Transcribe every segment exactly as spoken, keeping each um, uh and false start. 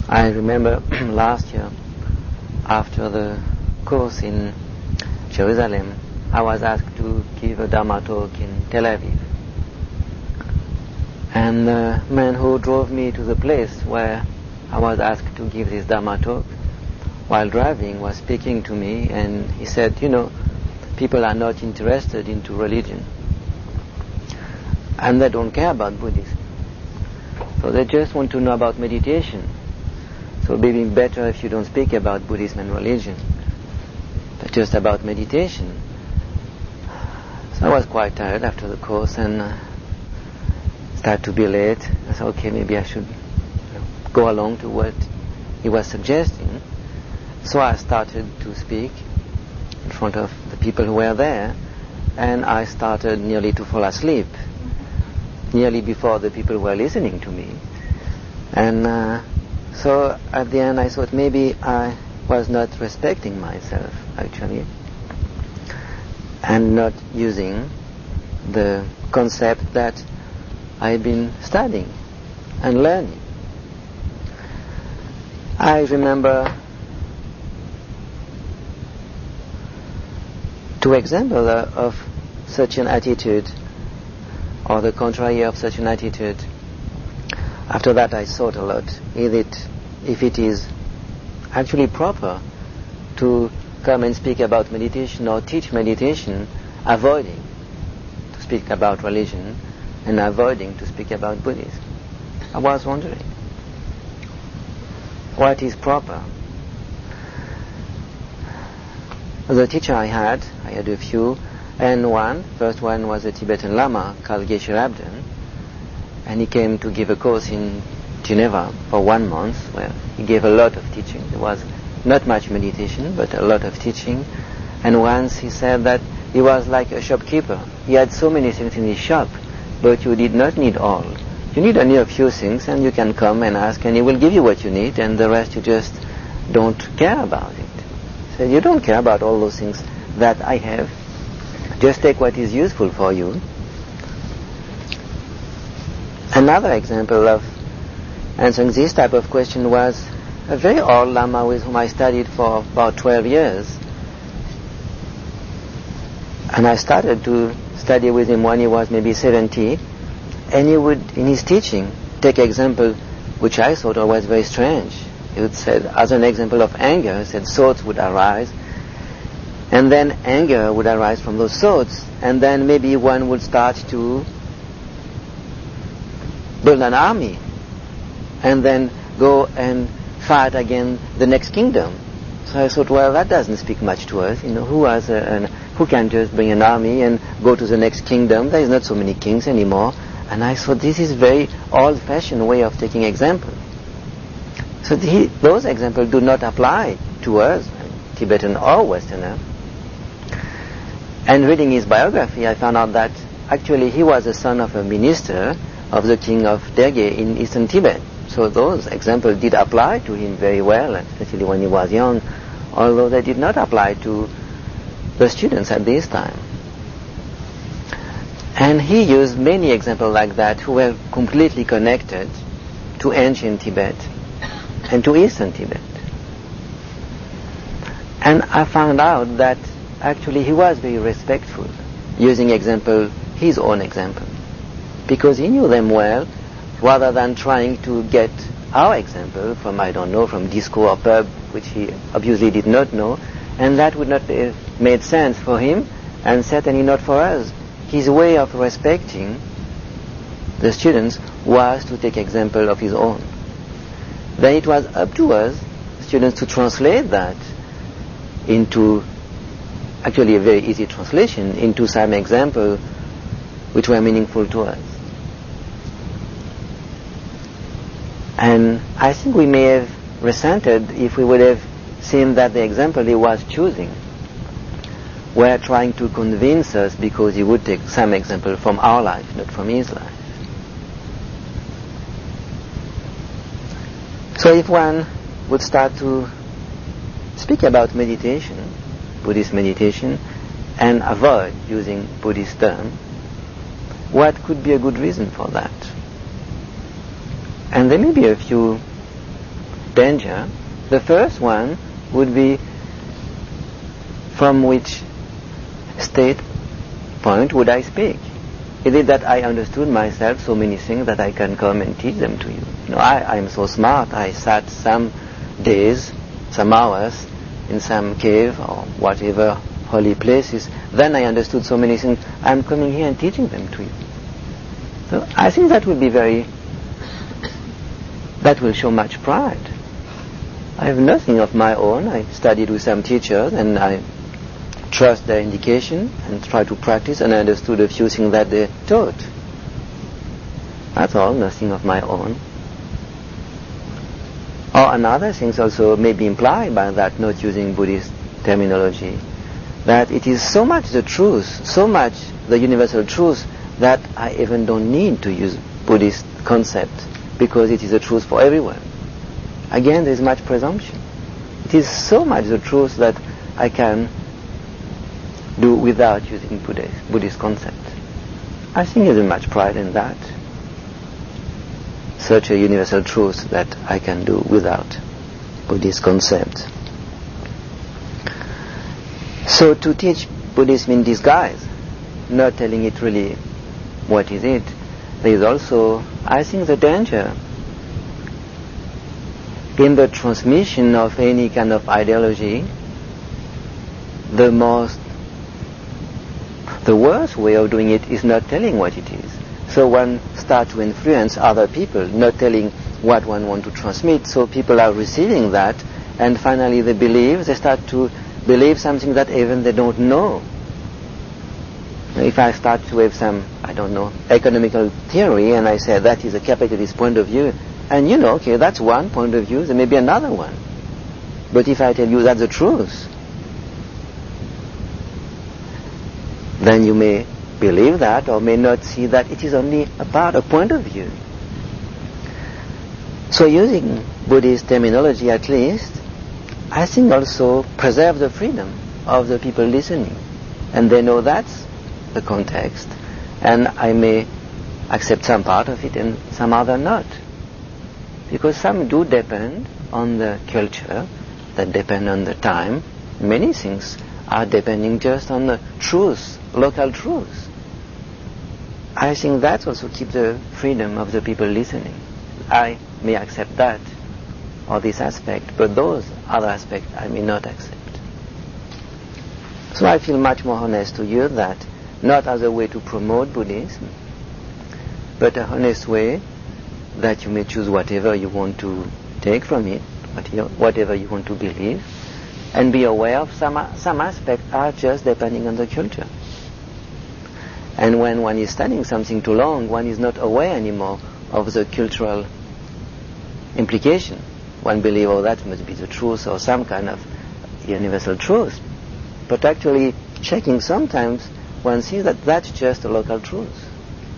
I remember last year, after the course in Jerusalem, I was asked to give a Dharma talk in Tel Aviv. And the man who drove me to the place where I was asked to give this Dharma talk, while driving, was speaking to me, and he said, you know, people are not interested into religion, and they don't care about Buddhism. So they just want to know about meditation. So it would be better if you don't speak about Buddhism and religion, but just about meditation. So I was quite tired after the course, and uh, started to be late. I thought, okay, maybe I should you know, go along to what he was suggesting. So I started to speak in front of the people who were there, and I started nearly to fall asleep, nearly before the people were listening to me. And uh, so at the end I thought maybe I was not respecting myself, actually, and not using the concept that I've been studying and learning. I remember two examples of such an attitude, or the contrary of such an attitude. After that I thought a lot, is it, if it is actually proper to come and speak about meditation or teach meditation, avoiding to speak about religion and avoiding to speak about Buddhism. I was wondering, what is proper? The teacher I had, I had a few, and one, first one was a Tibetan Lama called Geshe Rabden, and he came to give a course in Geneva for one month, where he gave a lot of teaching. There was not much meditation, but a lot of teaching. And once he said that he was like a shopkeeper. He had so many things in his shop, but you did not need all. You need only a few things, and you can come and ask, and he will give you what you need, and the rest you just don't care about it. So you don't care about all those things that I have. Just take what is useful for you. Another example of answering this type of question was a very old Lama with whom I studied for about twelve years. And I started to study with him when he was maybe seventy, and he would, in his teaching, take example which I thought was very strange. He would say, as an example of anger, he said thoughts would arise, and then anger would arise from those thoughts, and then maybe one would start to build an army, and then go and fight against the next kingdom. So I thought, well, that doesn't speak much to us. You know, who has a, an, who can just bring an army and go to the next kingdom? There is not so many kings anymore. And I thought this is very old-fashioned way of taking example. So the, those examples do not apply to us, Tibetan or Westerner. And reading his biography, I found out that actually he was the son of a minister of the king of Derge in eastern Tibet. So those examples did apply to him very well, especially when he was young, although they did not apply to the students at this time. And he used many examples like that who were completely connected to ancient Tibet and to eastern Tibet. And I found out that actually he was very respectful, using example, his own example, because he knew them well, rather than trying to get our example from, I don't know, from disco or pub, which he obviously did not know, and that would not have made sense for him, and certainly not for us. His way of respecting the students was to take example of his own. Then it was up to us, students, to translate that into, actually a very easy translation, into some example which were meaningful to us. And I think we may have resented if we would have seen that the example he was choosing were trying to convince us because he would take some example from our life, not from his life. So if one would start to speak about meditation, Buddhist meditation, and avoid using Buddhist terms, what could be a good reason for that? And there may be a few danger. The first one would be, from which state point would I speak? Is it that I understood myself so many things that I can come and teach them to you? You know, I, I'm so smart. I sat some days, some hours in some cave or whatever holy places. Then I understood so many things. I'm coming here and teaching them to you. So I think that will be very, that will show much pride. I have nothing of my own. I studied with some teachers and I trust their indication and try to practice, and I understood a few things that they taught. That's all, nothing of my own. Or another things also may be implied by that, not using Buddhist terminology, that it is so much the truth, so much the universal truth, that I even don't need to use Buddhist concept, because it is the truth for everyone. Again, there is much presumption. It is so much the truth that I can do without using Buddhist, Buddhist concept. I think there is much pride in that. Such a universal truth that I can do without Buddhist concept. So to teach Buddhism in disguise, not telling it really what is it, there is also, I think, the danger in the transmission of any kind of ideology. The most The worst way of doing it is not telling what it is. So one starts to influence other people, not telling what one wants to transmit. So people are receiving that, and finally they believe, they start to believe something that even they don't know. If I start to have some, I don't know, economical theory, and I say that is a capitalist point of view, and you know, okay, that's one point of view, there may be another one. But if I tell you that's the truth, then you may believe that or may not see that it is only a part, a point of view. So using Buddhist terminology at least, I think also preserve the freedom of the people listening. And they know that's the context. And I may accept some part of it and some other not. Because some do depend on the culture, that depend on the time. Many things are depending just on the truth, local truth. I think that also keeps the freedom of the people listening. I may accept that, or this aspect, but those other aspects I may not accept. So I feel much more honest to use that, not as a way to promote Buddhism, but a honest way that you may choose whatever you want to take from it, whatever you want to believe, and be aware of some some aspects are just depending on the culture. And when one is studying something too long, one is not aware anymore of the cultural implication. One believes, oh, that must be the truth or some kind of universal truth. But actually, checking sometimes, one sees that that's just a local truth.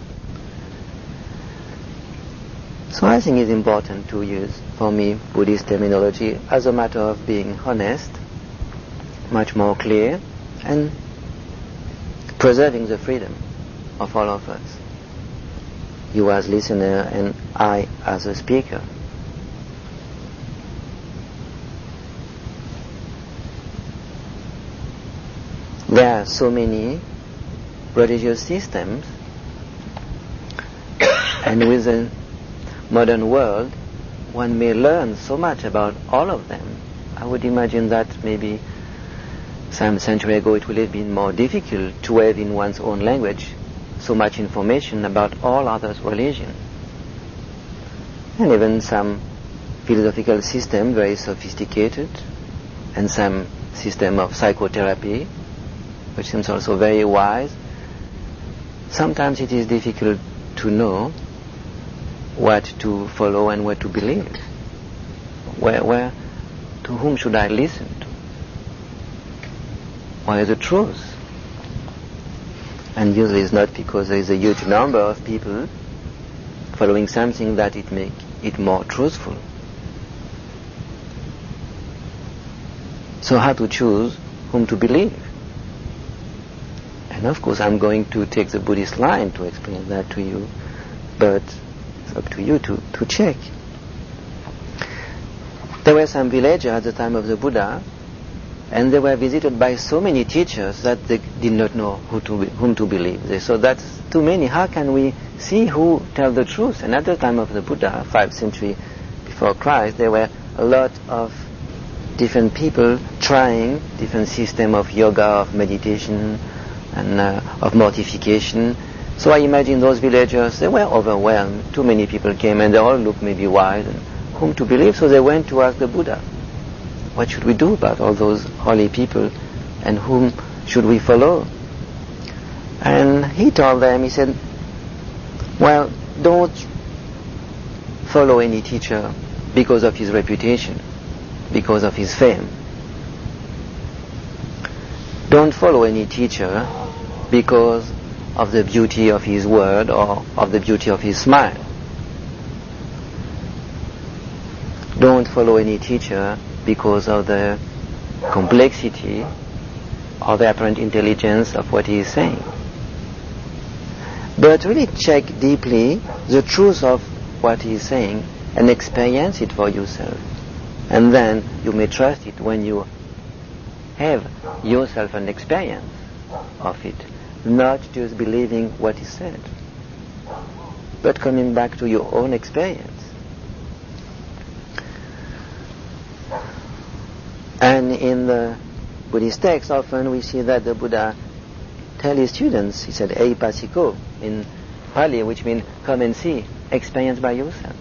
So I think it's important to use, for me, Buddhist terminology as a matter of being honest, much more clear, and preserving the freedom of all of us. You as listener and I as a speaker. There are so many religious systems, and with the modern world, one may learn so much about all of them. I would imagine that maybe some century ago it would have been more difficult to have in one's own language so much information about all other religions. And even some philosophical system, very sophisticated, and some system of psychotherapy, which seems also very wise. Sometimes it is difficult to know what to follow and what to believe. Where, where, to whom should I listen to? What is the truth? And usually it's not because there is a huge number of people following something that it make it more truthful. So how to choose whom to believe? And of course I'm going to take the Buddhist line to explain that to you, but it's up to you to, to check. There were some villagers at the time of the Buddha, and they were visited by so many teachers that they did not know who to be, whom to believe. They said, that's too many. How can we see who tell the truth? And at the time of the Buddha, five centuries before Christ, there were a lot of different people trying different system of yoga, of meditation, and uh, of mortification. So I imagine those villagers, they were overwhelmed. Too many people came, and they all looked maybe wise, and whom to believe. So they went to ask the Buddha, what should we do about all those holy people, and whom should we follow? And he told them, he said, well, don't follow any teacher because of his reputation, because of his fame. Don't follow any teacher because of the beauty of his word or of the beauty of his smile. Don't follow any teacher because of the complexity or the apparent intelligence of what he is saying. But really check deeply the truth of what he is saying and experience it for yourself. And then you may trust it when you have yourself an experience of it, not just believing what is said, but coming back to your own experience. And in the Buddhist text, often we see that the Buddha tell his students, he said, eipasiko, in Pali, which means come and see, experience by yourself.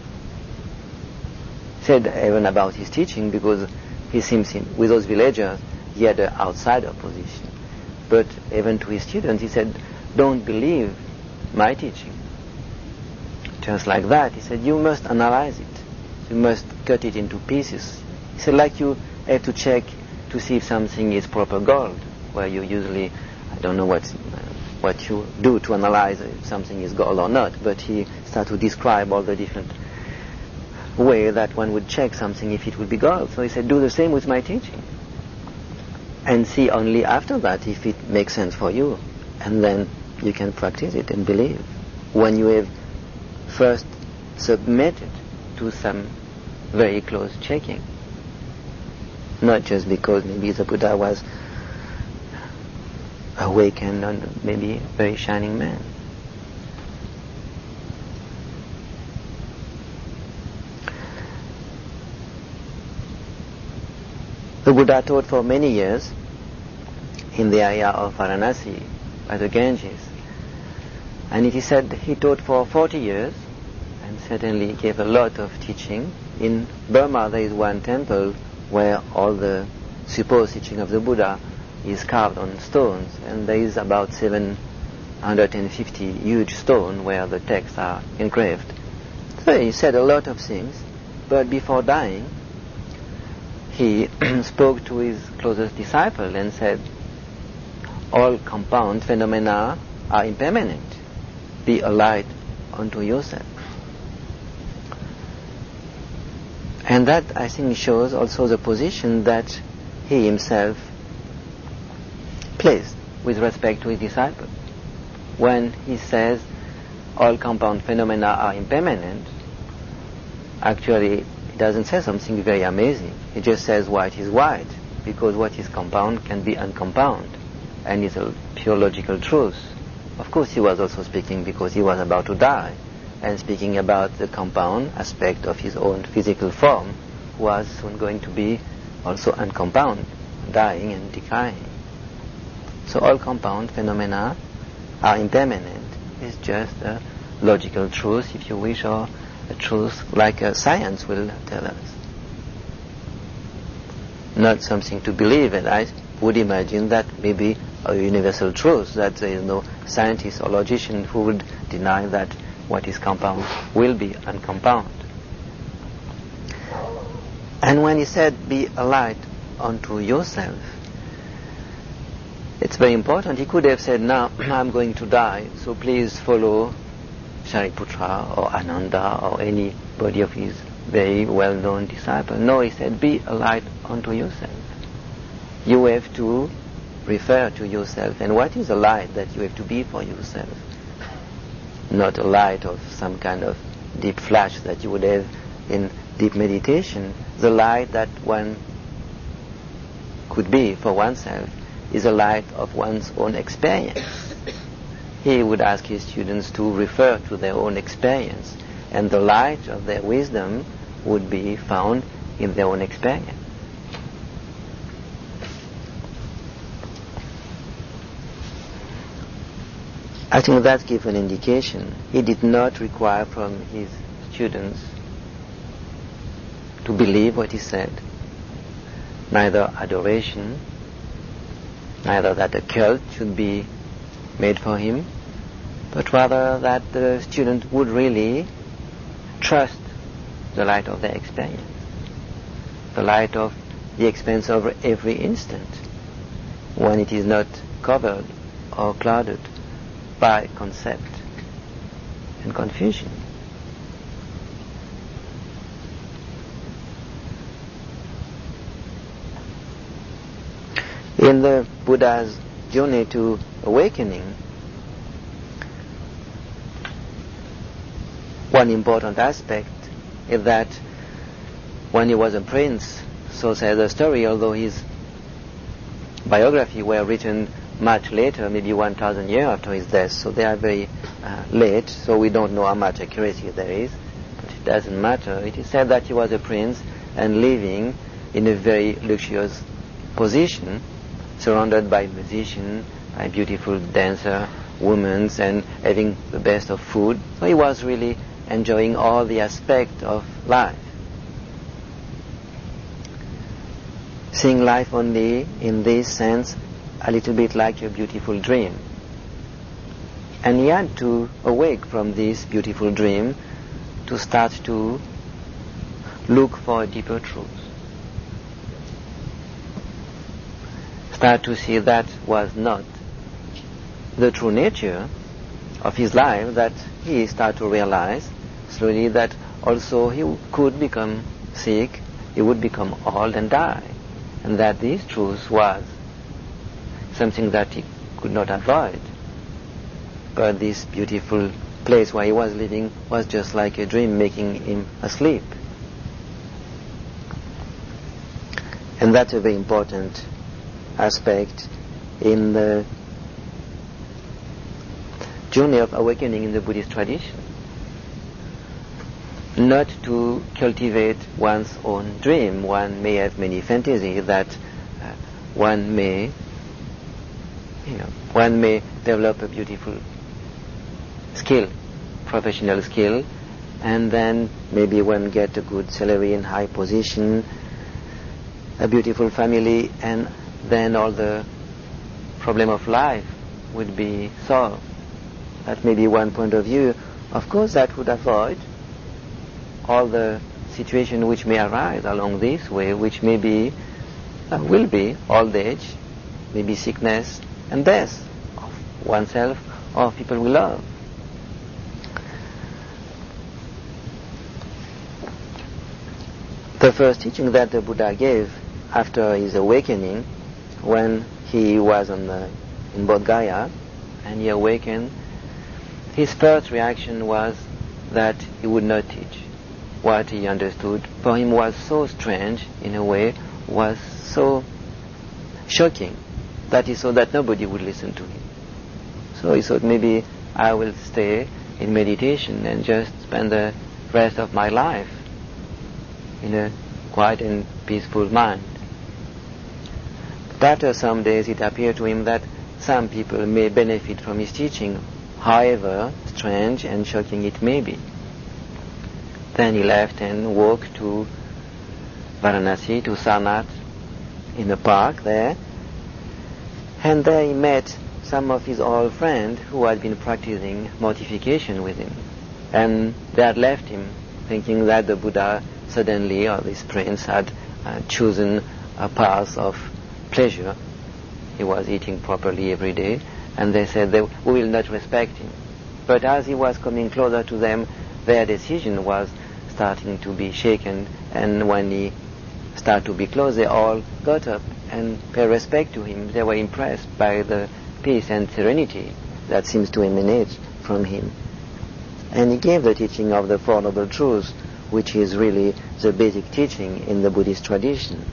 Said even about his teaching, because he seems, in, with those villagers, he had an outsider position. But even to his students, he said, don't believe my teaching. Just like that, he said, you must analyze it. You must cut it into pieces. He said, like you have to check to see if something is proper gold, where you usually, I don't know what, what you do to analyze if something is gold or not, but he started to describe all the different way that one would check something if it would be gold. So he said, do the same with my teaching. And see only after that if it makes sense for you. And then you can practice it and believe. When you have first submitted to some very close checking. Not just because maybe the Buddha was awakened and maybe a very shining man. The Buddha taught for many years in the area of Varanasi by the Ganges. And it is said he taught for forty years and certainly gave a lot of teaching. In Burma there is one temple where all the supposed teaching of the Buddha is carved on stones, and there is about seven hundred fifty huge stones where the texts are engraved. So he said a lot of things, but before dying he spoke to his closest disciple and said, all compound phenomena are impermanent. Be a light unto yourself. And that, I think, shows also the position that he himself placed with respect to his disciple. When he says all compound phenomena are impermanent, actually he doesn't say something very amazing. He just says white is white, because what is compound can be uncompound, and is a pure logical truth. Of course he was also speaking because he was about to die, and speaking about the compound aspect of his own physical form, was soon going to be also uncompound, dying and decaying. So all compound phenomena are impermanent. It's just a logical truth, if you wish, or a truth like uh, science will tell us. Not something to believe, and I would imagine that maybe a universal truth, that there is no scientist or logician who would deny that what is compound will be uncompound. And when he said, be a light unto yourself, it's very important. He could have said, now I'm going to die, so please follow Shariputra or Ananda or anybody of his very well-known disciple. No, he said, be a light unto yourself. You have to refer to yourself. And what is a light that you have to be for yourself? Not a light of some kind of deep flash that you would have in deep meditation, the light that one could be for oneself is a light of one's own experience. He would ask his students to refer to their own experience, and the light of their wisdom would be found in their own experience. I think that gives an indication. He did not require from his students to believe what he said, neither adoration, neither that a cult should be made for him, but rather that the student would really trust the light of their experience, the light of the experience of every instant, when it is not covered or clouded by concept and confusion. In the Buddha's journey to awakening, one important aspect is that when he was a prince, so says the story, although his biography were written much later, maybe one thousand years after his death, so they are very uh, late, so we don't know how much accuracy there is, but it doesn't matter. It is said that he was a prince and living in a very luxurious position, surrounded by musicians, by beautiful dancer, women, and having the best of food. So he was really enjoying all the aspects of life. Seeing life only in this sense a little bit like a beautiful dream. And he had to awake from this beautiful dream to start to look for a deeper truth. Start to see that was not the true nature of his life, that he started to realize slowly that also he could become sick, he would become old and die, and that this truth was something that he could not avoid. But this beautiful place where he was living was just like a dream, making him asleep. And that's a very important aspect in the journey of awakening in the Buddhist tradition. Not to cultivate one's own dream. One may have many fantasies that uh, one may You know, one may develop a beautiful skill, professional skill, and then maybe one get a good salary and high position, a beautiful family, and then all the problem of life would be solved. That may be one point of view. Of course, that would avoid all the situation which may arise along this way, which may be, uh, will be old age, maybe sickness, and death of oneself or of people we love. The first teaching that the Buddha gave after his awakening, when he was on the, in Bodh Gaya and he awakened, his first reaction was that he would not teach. What he understood for him was so strange, in a way, was so shocking, that he saw that nobody would listen to him. So he thought, maybe I will stay in meditation and just spend the rest of my life in a quiet and peaceful mind. But after some days it appeared to him that some people may benefit from his teaching, however strange and shocking it may be. Then he left and walked to Varanasi, to Sarnath, in a park there. And there he met some of his old friends who had been practicing mortification with him. And they had left him, thinking that the Buddha suddenly, or this prince, had uh, chosen a path of pleasure. He was eating properly every day, and they said, they, we will not respect him. But as he was coming closer to them, their decision was starting to be shaken, and when he started to be close, they all got up and paid respect to him. They were impressed by the peace and serenity that seems to emanate from him. And he gave the teaching of the Four Noble Truths, which is really the basic teaching in the Buddhist tradition.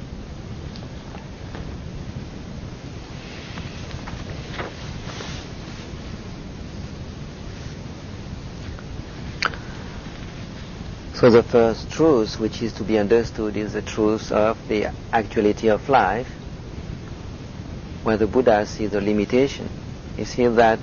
So the first truth which is to be understood is the truth of the actuality of life, where the Buddha sees the limitation. He sees that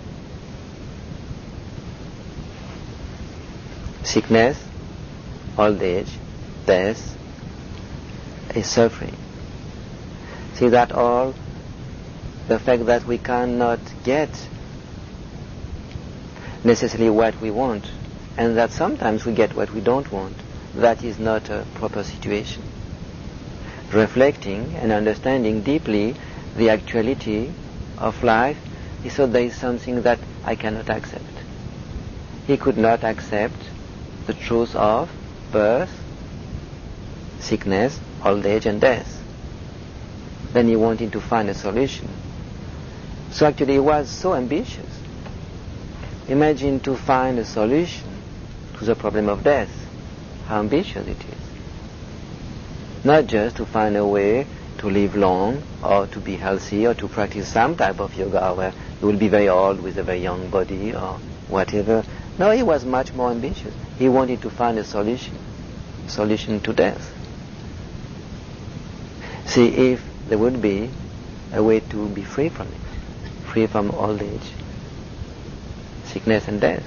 sickness, old age, death is suffering. See that all the fact that we cannot get necessarily what we want, and that sometimes we get what we don't want, that is not a proper situation. Reflecting and understanding deeply the actuality of life, he saw there is something that I cannot accept. He could not accept the truth of birth, sickness, old age and death. Then he wanted to find a solution. So actually he was so ambitious. Imagine to find a solution to the problem of death. How ambitious it is. Not just to find a way to live long or to be healthy or to practice some type of yoga where you will be very old with a very young body or whatever. No, he was much more ambitious. He wanted to find a solution, solution to death. See if there would be a way to be free from it, free from old age, sickness and death.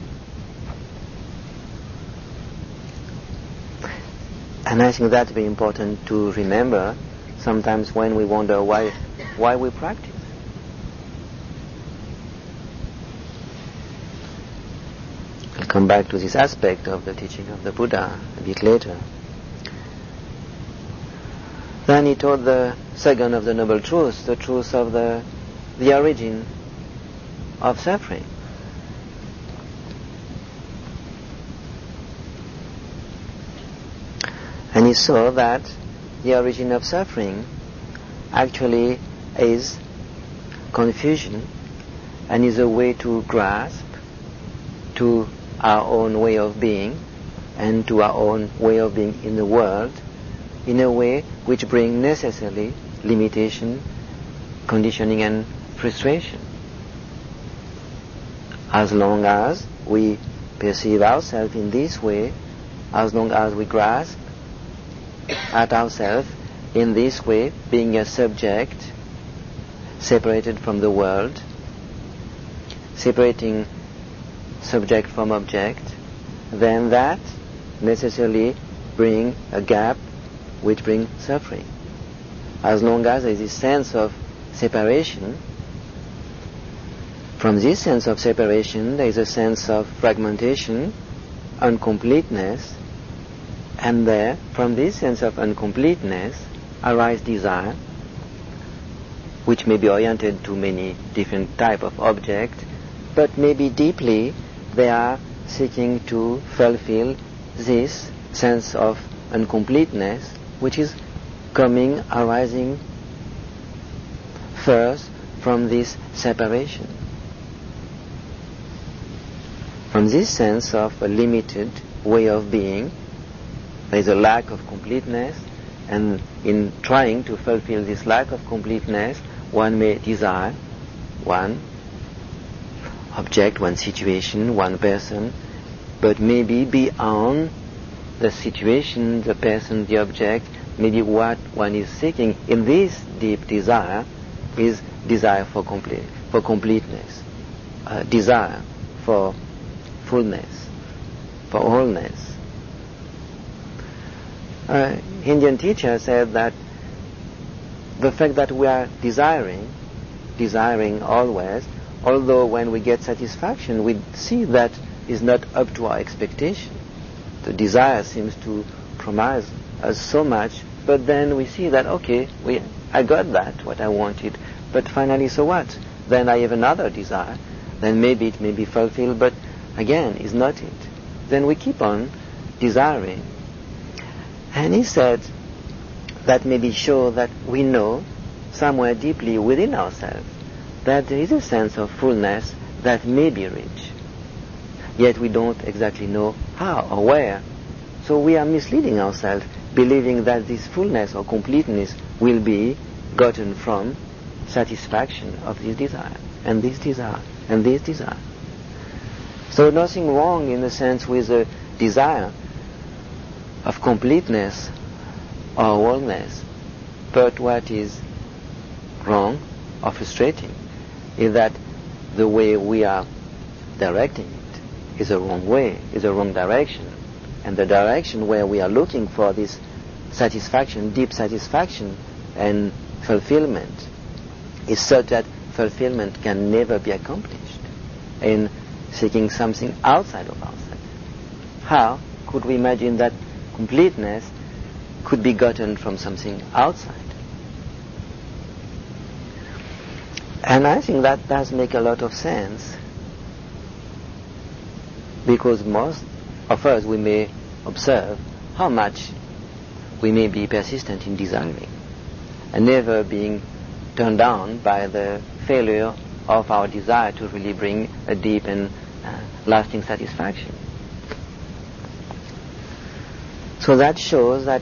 And I think that's very important to remember sometimes when we wonder why why we practice. I'll come back to this aspect of the teaching of the Buddha a bit later. Then he taught the second of the Noble Truths, the truth of the, the origin of suffering. And he saw that the origin of suffering actually is confusion and is a way to grasp to our own way of being and to our own way of being in the world in a way which brings necessarily limitation, conditioning and frustration. As long as we perceive ourselves in this way, as long as we grasp at ourselves in this way, being a subject separated from the world, separating subject from object, then that necessarily brings a gap which brings suffering. As long as there is this sense of separation, from this sense of separation there is a sense of fragmentation, incompleteness, and there, from this sense of incompleteness, arise desire, which may be oriented to many different type of objects, but maybe deeply they are seeking to fulfill this sense of incompleteness, which is coming, arising first from this separation, from this sense of a limited way of being. There is a lack of completeness, and in trying to fulfill this lack of completeness, one may desire one object, one situation, one person, but maybe beyond the situation, the person, the object, maybe what one is seeking in this deep desire is desire for complete, for completeness, uh, desire for fullness, for wholeness. Uh, Indian teacher said that the fact that we are desiring, desiring always, although when we get satisfaction we see that is not up to our expectation. The desire seems to promise us so much, but then we see that, okay, we, I got that, what I wanted, but finally so what? Then I have another desire, then maybe it may be fulfilled, but again, is not it. Then we keep on desiring. And he said that maybe show that we know somewhere deeply within ourselves that there is a sense of fullness that may be reached. Yet we don't exactly know how or where. So we are misleading ourselves, believing that this fullness or completeness will be gotten from satisfaction of this desire, and this desire, and this desire. So nothing wrong in a sense with the desire of completeness or wholeness, but what is wrong or frustrating is that the way we are directing it is a wrong way, is a wrong direction. And the direction where we are looking for this satisfaction, deep satisfaction and fulfillment, is such that fulfillment can never be accomplished in seeking something outside of ourselves. How could we imagine that completeness could be gotten from something outside? And I think that does make a lot of sense, because most of us, we may observe how much we may be persistent in desiring and never being turned down by the failure of our desire to really bring a deep and uh, lasting satisfaction. So that shows that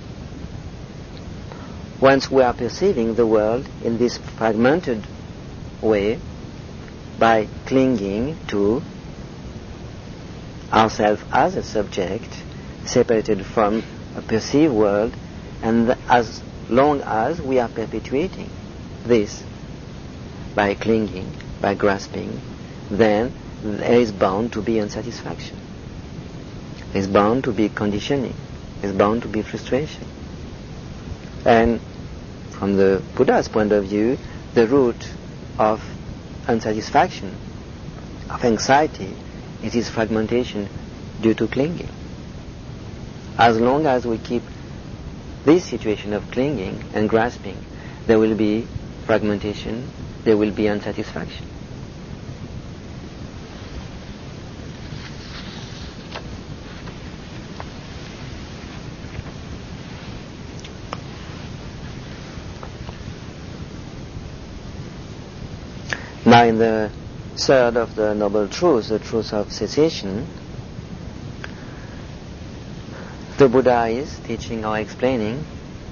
once we are perceiving the world in this fragmented way, by clinging to ourselves as a subject, separated from a perceived world, and th- as long as we are perpetuating this by clinging, by grasping, then there is bound to be unsatisfaction. There is bound to be conditioning. There is bound to be frustration. And from the Buddha's point of view, the root of unsatisfaction, of anxiety, it is fragmentation due to clinging. As long as we keep this situation of clinging and grasping, there will be fragmentation, there will be unsatisfaction. Now, in the third of the Noble Truths, the truth of cessation, the Buddha is teaching or explaining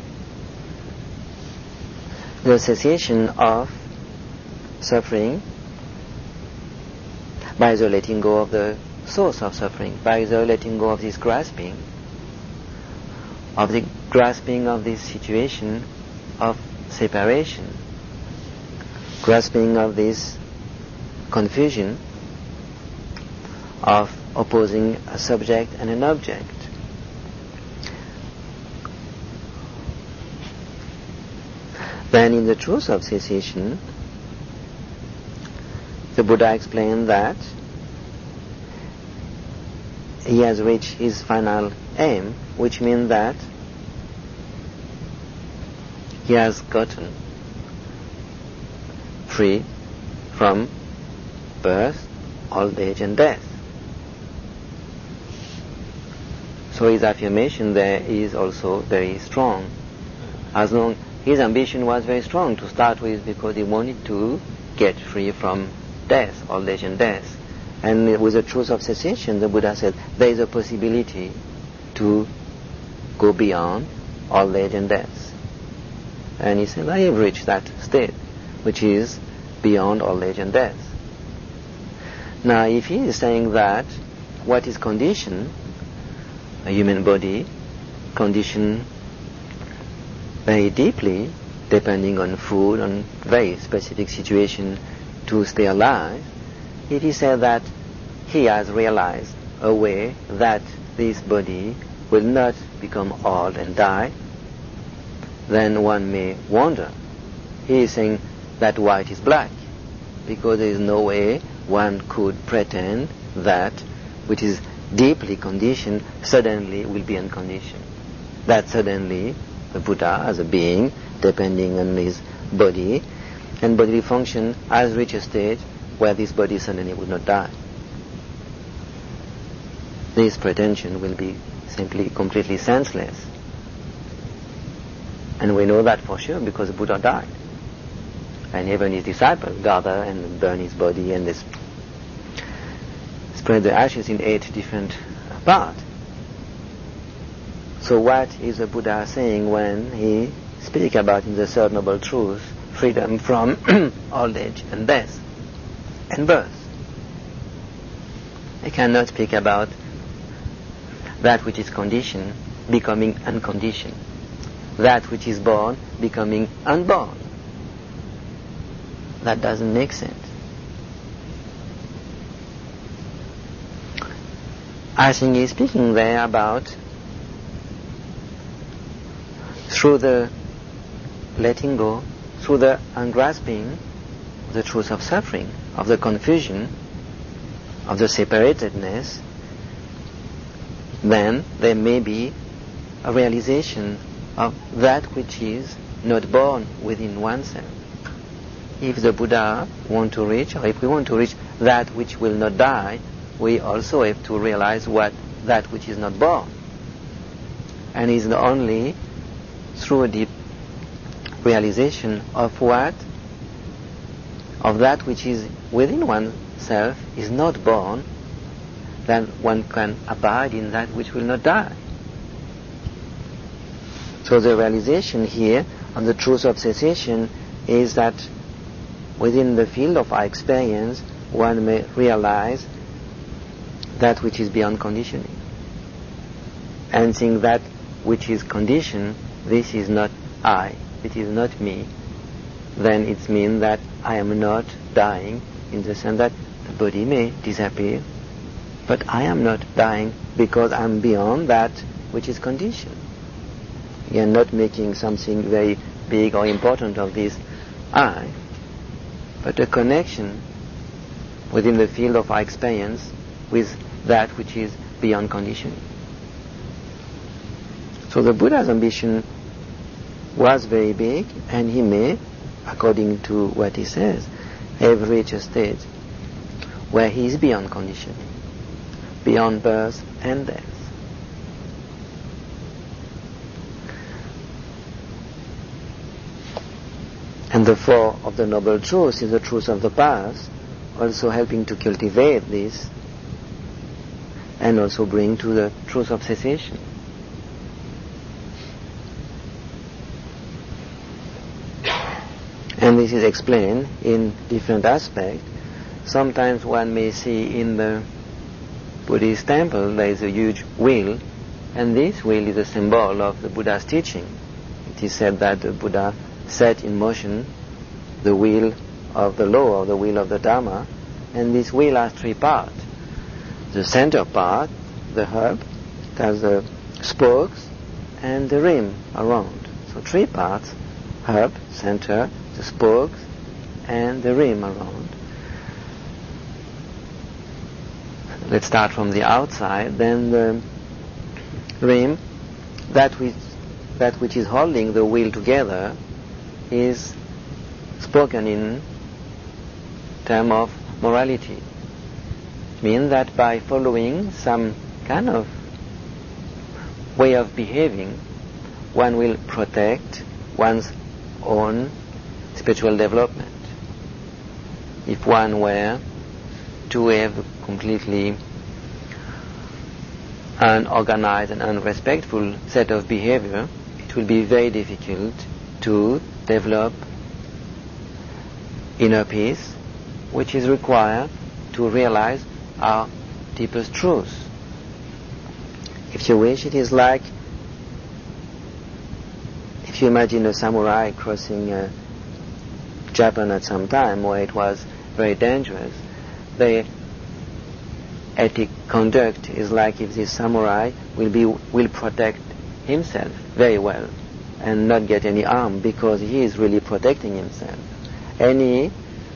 the cessation of suffering by the letting go of the source of suffering, by the letting go of this grasping, of the grasping of this situation of separation, grasping of this confusion of opposing a subject and an object. Then in the truth of cessation, the Buddha explained that he has reached his final aim, which means that he has gotten free from birth, old age and death. So his affirmation there is also very strong. As long his ambition was very strong to start with, because he wanted to get free from death, old age and death. And with the truth of cessation, the Buddha said there is a possibility to go beyond old age and death. And he said, I have reached that state, which is beyond old age and death. Now, if he is saying that what is conditioned, a human body, conditioned very deeply, depending on food, on very specific situation to stay alive, it is said that he has realized a way that this body will not become old and die, then one may wonder. He is saying that white is black, because there is no way one could pretend that which is deeply conditioned suddenly will be unconditioned. That suddenly the Buddha, as a being, depending on his body and bodily function, has reached a state where this body suddenly will not die. This pretension will be simply completely senseless. And we know that for sure because the Buddha died. And even his disciples gather and burn his body, and they sp- spread the ashes in eight different parts. So what is the Buddha saying when he speaks about in the Third Noble Truth, freedom from old age and death and birth? He cannot speak about that which is conditioned becoming unconditioned, that which is born becoming unborn. That doesn't make sense. I think he's speaking there about through the letting go, through the ungrasping the truth of suffering, of the confusion, of the separatedness, then there may be a realization of that which is not born within oneself. If the Buddha want to reach, or if we want to reach that which will not die, we also have to realize what that which is not born. And it's only through a deep realization of what, of that which is within oneself is not born, then one can abide in that which will not die. So the realization here on the truth of cessation is that within the field of our experience, one may realize that which is beyond conditioning. And think that which is conditioned, this is not I, it is not me, then it means that I am not dying in the sense that the body may disappear, but I am not dying because I am beyond that which is conditioned. You are not making something very big or important of this I, but a connection within the field of our experience with that which is beyond conditioning. So the Buddha's ambition was very big, and he may, according to what he says, have reached a state where he is beyond conditioning, beyond birth and death. And the four of the Noble Truths is the truth of the past, also helping to cultivate this and also bring to the truth of cessation. And this is explained in different aspects. Sometimes one may see in the Buddhist temple there is a huge wheel, and this wheel is a symbol of the Buddha's teaching. It is said that the Buddha set in motion the wheel of the law, or the wheel of the Dharma, and this wheel has three parts. The center part, the hub, it has the spokes and the rim around. So three parts: hub, center, the spokes, and the rim around. Let's start from the outside. Then the rim, that which that which is holding the wheel together, is spoken in terms of morality. It means that by following some kind of way of behaving, one will protect one's own spiritual development. If one were to have a completely unorganized and unrespectful set of behavior, it will be very difficult to develop inner peace, which is required to realize our deepest truth. If you wish, it is like if you imagine a samurai crossing uh, Japan at some time where it was very dangerous. The ethic conduct is like if this samurai will be will protect himself very well and not get any harm, because he is really protecting himself. Any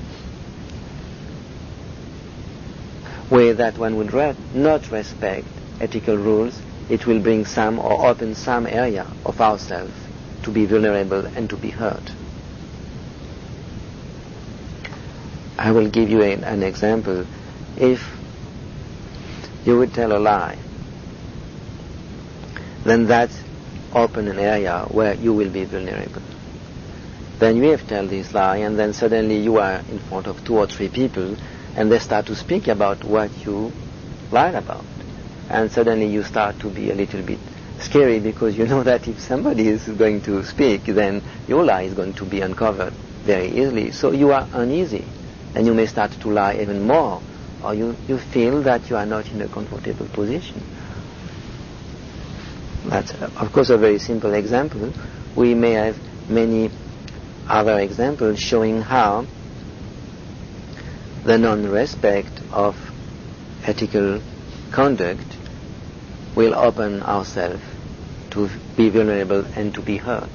way that one would re- not respect ethical rules, it will bring some or open some area of ourselves to be vulnerable and to be hurt. I will give you a, an example. If you would tell a lie, then that open an area where you will be vulnerable. Then you have to tell this lie, and then suddenly you are in front of two or three people, and they start to speak about what you lied about. And suddenly you start to be a little bit scary because you know that if somebody is going to speak, then your lie is going to be uncovered very easily. So you are uneasy, and you may start to lie even more, or you, you feel that you are not in a comfortable position. That's, uh, of course, a very simple example. We may have many other examples showing how the non-respect of ethical conduct will open ourselves to be vulnerable and to be hurt,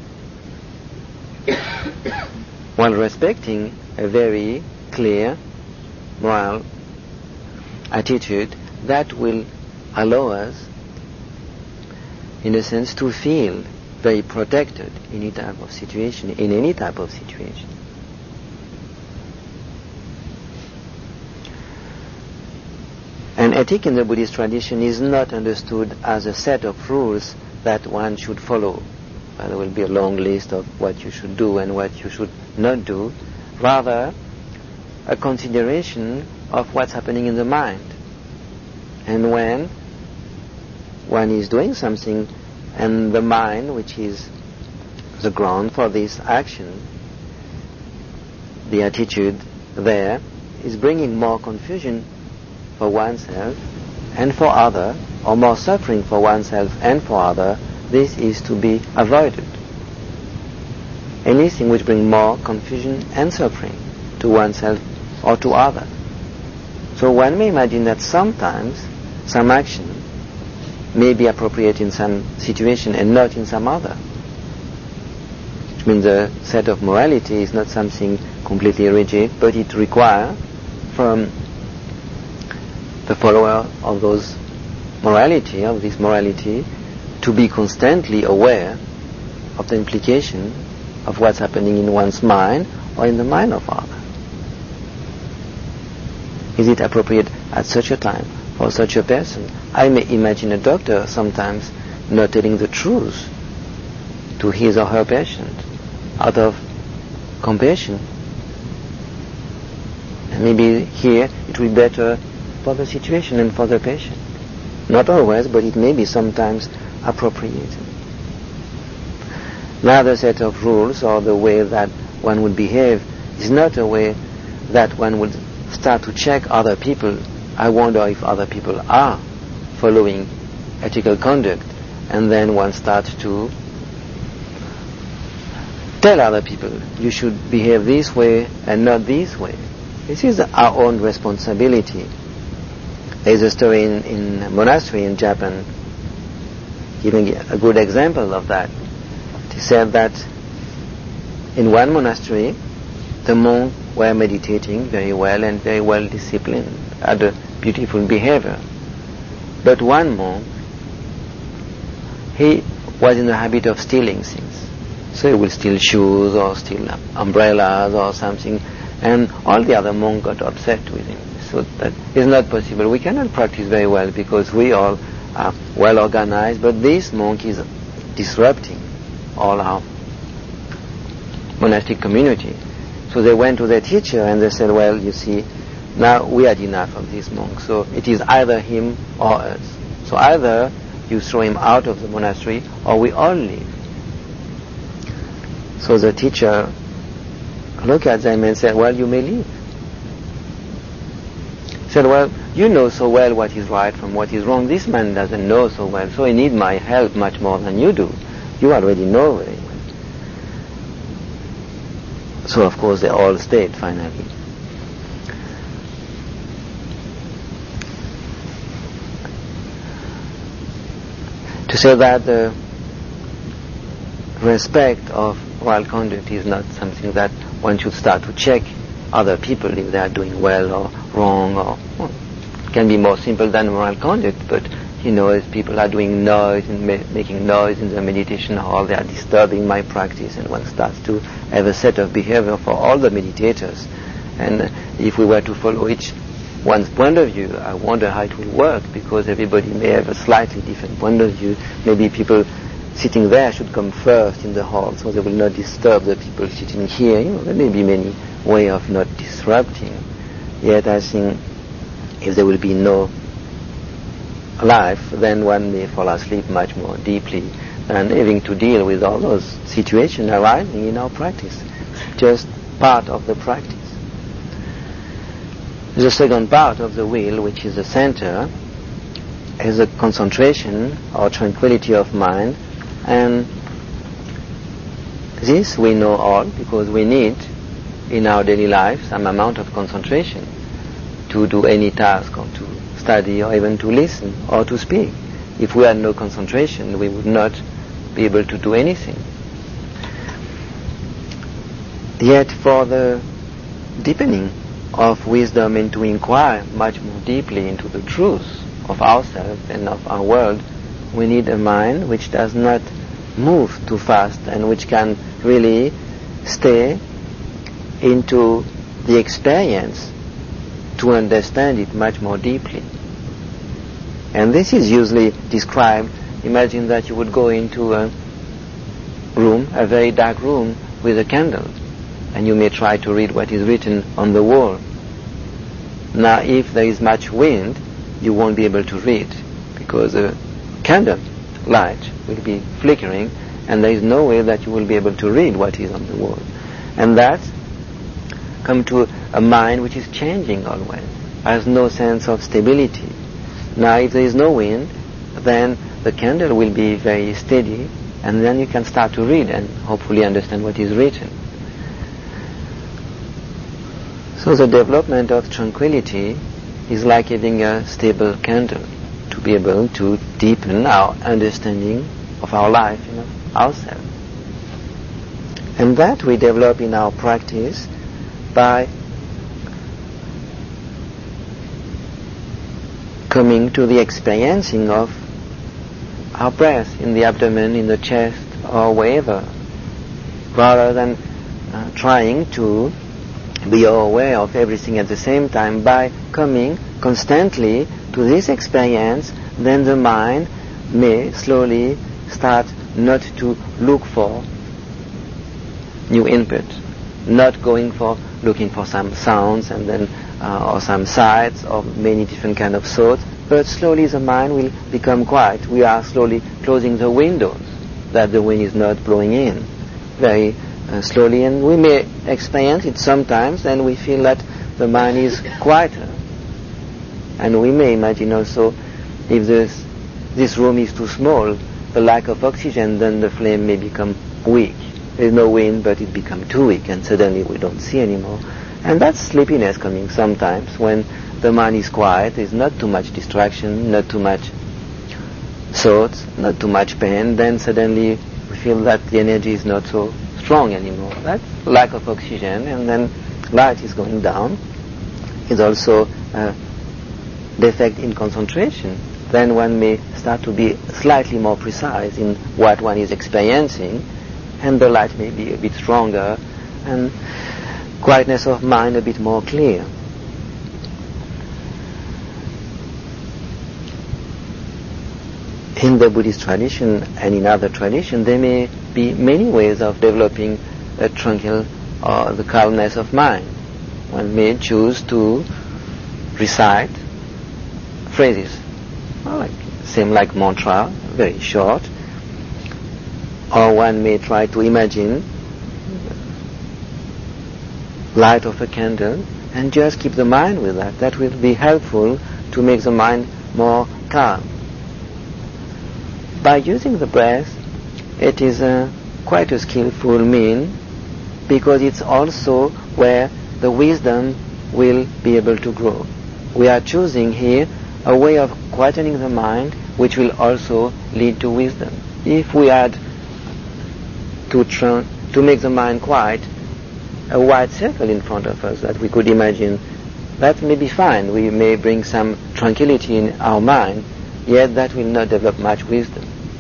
while respecting a very clear moral attitude that will allow us, in a sense, to feel very protected in any type of situation, in any type of situation. And ethic in the Buddhist tradition is not understood as a set of rules that one should follow. Uh, there will be a long list of what you should do and what you should not do. Rather, a consideration of what's happening in the mind. And when one is doing something and the mind, which is the ground for this action, the attitude there, is bringing more confusion for oneself and for other, or more suffering for oneself and for other, this is to be avoided. Anything which brings more confusion and suffering to oneself or to others. So one may imagine that sometimes some action may be appropriate in some situation and not in some other. Which means the set of morality is not something completely rigid, but it requires from the follower of those morality, of this morality, to be constantly aware of the implication of what's happening in one's mind or in the mind of others. Is it appropriate at such a time for such a person? I may imagine a doctor sometimes not telling the truth to his or her patient out of compassion. And maybe here it will be better for the situation and for the patient. Not always, but it may be sometimes appropriate. Another set of rules, or the way that one would behave, is not a way that one would start to check other people. I wonder if other people are following ethical conduct, and then one starts to tell other people, you should behave this way and not this way. This is our own responsibility. There is a story in, in a monastery in Japan giving a good example of that. It said that in one monastery, the monks were meditating very well and very well disciplined, had a beautiful behavior. But one monk, he was in the habit of stealing things. So he would steal shoes or steal umbrellas or something, and all the other monks got upset with him. So that is not possible. We cannot practice very well because we all are well organized, but this monk is disrupting all our monastic community. So they went to their teacher and they said, well, you see, now we had enough of this monk, so it is either him or us. So either you throw him out of the monastery or we all leave. So the teacher looked at them and said, well, you may leave. He said, well, you know so well what is right from what is wrong. This man doesn't know so well, so he needs my help much more than you do. You already know very well. So of course they all stayed finally. To say that the respect of moral conduct is not something that one should start to check other people if they are doing well or wrong, or well, it can be more simple than moral conduct, but you know, if people are doing noise and ma- making noise in the meditation hall, they are disturbing my practice, and one starts to have a set of behavior for all the meditators. And if we were to follow each one's point of view, I wonder how it will work, because everybody may have a slightly different point of view. Maybe people sitting there should come first in the hall, so they will not disturb the people sitting here. You know, there may be many ways of not disrupting. Yet I think if there will be no life, then one may fall asleep much more deeply than having to deal with all those situations arising in our practice. Just part of the practice. The second part of the wheel, which is the center, is a concentration or tranquility of mind, and this we know all because we need in our daily life some amount of concentration to do any task or to study or even to listen or to speak. If we had no concentration, we would not be able to do anything. Yet for the deepening of wisdom and to inquire much more deeply into the truth of ourselves and of our world, we need a mind which does not move too fast and which can really stay into the experience to understand it much more deeply. And this is usually described, imagine that you would go into a room, a very dark room with a candle, and you may try to read what is written on the wall. Now if there is much wind, you won't be able to read because the candle light will be flickering and there is no way that you will be able to read what is on the wall. And that come to a mind which is changing always, has no sense of stability. Now if there is no wind, then the candle will be very steady, and then you can start to read and hopefully understand what is written. So the development of tranquility is like having a stable candle to be able to deepen our understanding of our life, you know, ourselves. And that we develop in our practice by coming to the experiencing of our breath in the abdomen, in the chest, or wherever, rather than uh, trying to be aware of everything at the same time. By coming constantly to this experience, then the mind may slowly start not to look for new input, not going for looking for some sounds and then uh, or some sights or many different kind of thoughts, but slowly the mind will become quiet. We are slowly closing the windows that the wind is not blowing in very uh, slowly, and we may experience it sometimes and we feel that the mind is quieter. And we may imagine also if this this room is too small, the lack of oxygen, then the flame may become weak. There is no wind, but it becomes too weak, and suddenly we don't see anymore. And that's sleepiness coming sometimes when the mind is quiet, there's not too much distraction, not too much thoughts, not too much pain, then suddenly we feel that the energy is not so strong anymore. That's lack of oxygen, and then light is going down. It's also a defect in concentration. Then one may start to be slightly more precise in what one is experiencing, and the light may be a bit stronger, and quietness of mind a bit more clear. In the Buddhist tradition and in other traditions, there may be many ways of developing a tranquil or the calmness of mind. One may choose to recite phrases, well, like, same like mantra, very short, or one may try to imagine light of a candle and just keep the mind with that. That will be helpful to make the mind more calm. By using the breath, it is a, quite a skillful mean, because it's also where the wisdom will be able to grow. We are choosing here a way of quietening the mind which will also lead to wisdom. If we had to, tr- to make the mind quiet, a wide circle in front of us that we could imagine, that may be fine. We may bring some tranquility in our mind, yet that will not develop much wisdom.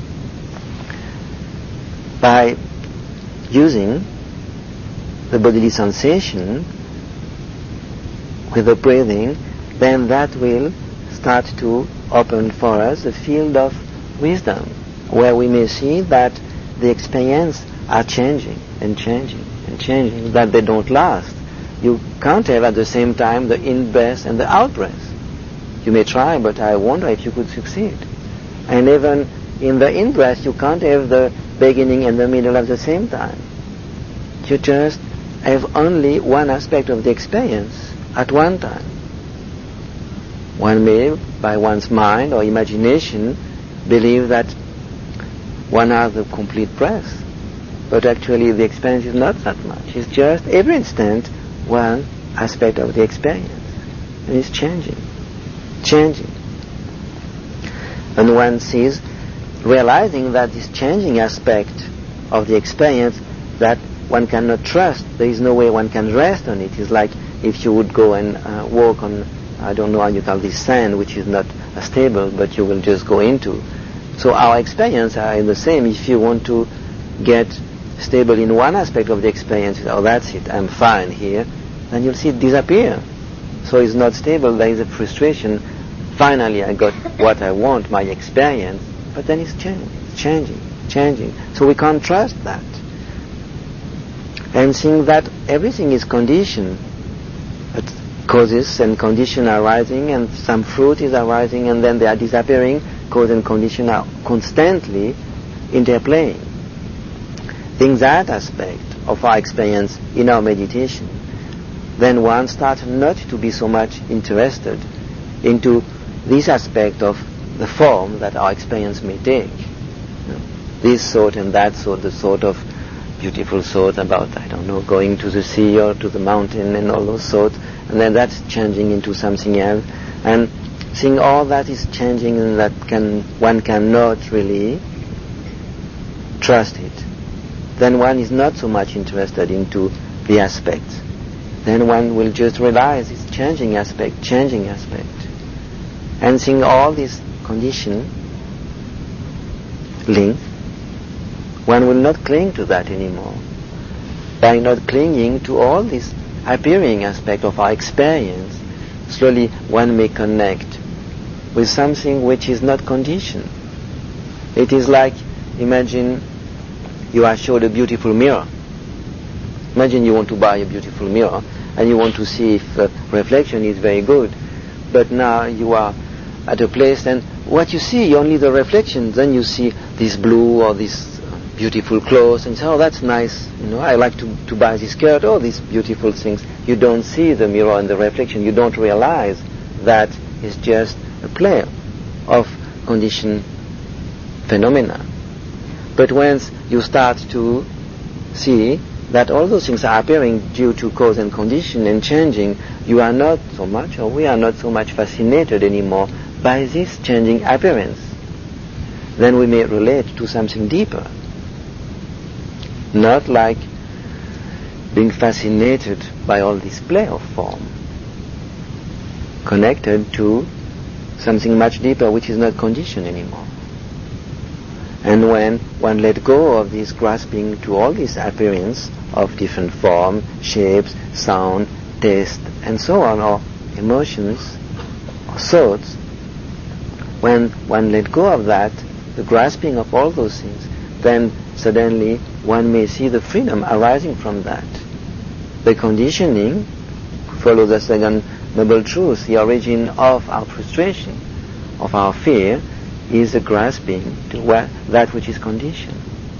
By using the bodily sensation with the breathing, then that will start to open for us a field of wisdom, where we may see that the experience are changing and changing and changing, that they don't last. You can't have at the same time the in-breath and the out-breath. You may try, but I wonder if you could succeed. And even in the in-breath, you can't have the beginning and the middle at the same time. You just have only one aspect of the experience at one time. One may, by one's mind or imagination, believe that one has the complete breath, but actually the experience is not that much. It's just every instant one aspect of the experience, and it's changing, changing. And one sees, realizing that this changing aspect of the experience that one cannot trust, there is no way one can rest on it. It's like if you would go and uh, walk on, I don't know how you call this, sand, which is not uh, stable, but you will just go into. So our experience are the same. If you want to get stable in one aspect of the experience, oh, that's it, I'm fine here, then you'll see it disappear. So it's not stable, there is a frustration. Finally, I got what I want, my experience, but then it's changing, it's changing, changing. So we can't trust that. And seeing that everything is conditioned, that causes and condition are arising, and some fruit is arising, and then they are disappearing. Cause and condition are constantly interplaying. In that aspect of our experience in our meditation, then one starts not to be so much interested into this aspect of the form that our experience may take. You know, this thought and that thought, the thought of beautiful thought about, I don't know, going to the sea or to the mountain and all those thoughts, and then that's changing into something else. And seeing all that is changing, and that can one cannot really trust it, then one is not so much interested into the aspects. Then one will just realize this changing aspect, changing aspect. And seeing all this condition link, one will not cling to that anymore. By not clinging to all this appearing aspect of our experience, slowly one may connect with something which is not conditioned. It is like, imagine you are showed a beautiful mirror. Imagine you want to buy a beautiful mirror and you want to see if the reflection is very good. But now you are at a place and what you see, only the reflection, then you see this blue or this beautiful clothes and say, oh, that's nice, you know, I like to, to buy this skirt, oh, these beautiful things. You don't see the mirror and the reflection. You don't realize that it's just a play of conditioned phenomena. But once you start to see that all those things are appearing due to cause and condition and changing, you are not so much, or we are not so much fascinated anymore by this changing appearance. Then we may relate to something deeper. Not like being fascinated by all this play of form, connected to something much deeper which is not conditioned anymore. And when one let go of this grasping to all this appearance of different form, shapes, sound, taste, and so on, or emotions, or thoughts, when one let go of that, the grasping of all those things, then suddenly one may see the freedom arising from that. The conditioning, follow the second noble truth, the origin of our frustration, of our fear, is the grasping to where, that which is conditioned,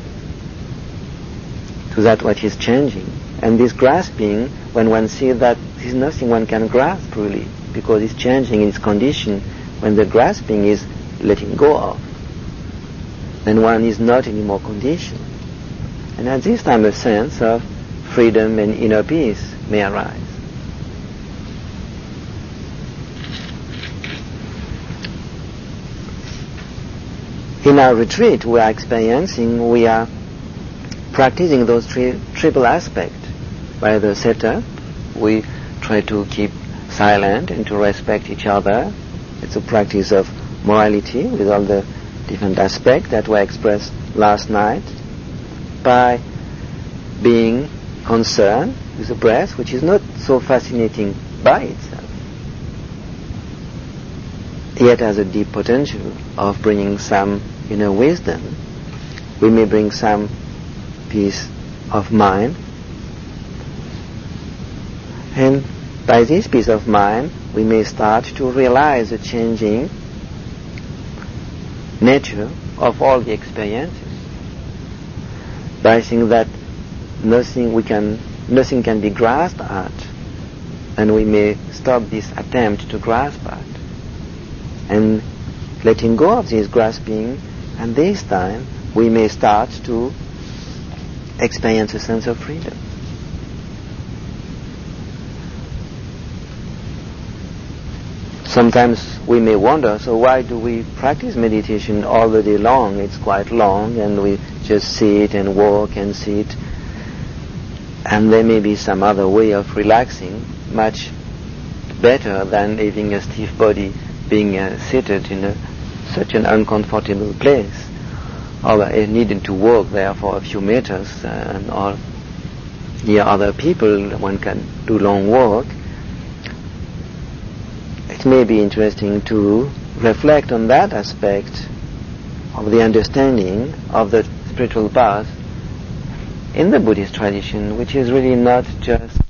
to that which is changing. And this grasping, when one sees that there is nothing one can grasp really, because it's changing, it's conditioned, when the grasping is letting go of, then one is not anymore conditioned. And at this time a sense of freedom and inner peace may arise. In our retreat we are experiencing, we are practicing those tri- triple aspects. By the setup, we try to keep silent and to respect each other. It's a practice of morality with all the different aspects that were expressed last night. By being concerned with the breath, which is not so fascinating by itself, yet has a deep potential of bringing some inner wisdom. We may bring some peace of mind, and by this peace of mind we may start to realize the changing nature of all the experiences by seeing that nothing we can nothing can be grasped at, and we may stop this attempt to grasp at, and letting go of this grasping, and this time we may start to experience a sense of freedom. Sometimes we may wonder, so why do we practice meditation all the day long? It's quite long, and we just sit and walk and sit. And there may be some other way of relaxing, much better than having a stiff body, being uh, seated in a, such an uncomfortable place, or uh, needing to walk there for a few meters, uh, or near other people, one can do long walk. It may be interesting to reflect on that aspect of the understanding of the spiritual path in the Buddhist tradition, which is really not just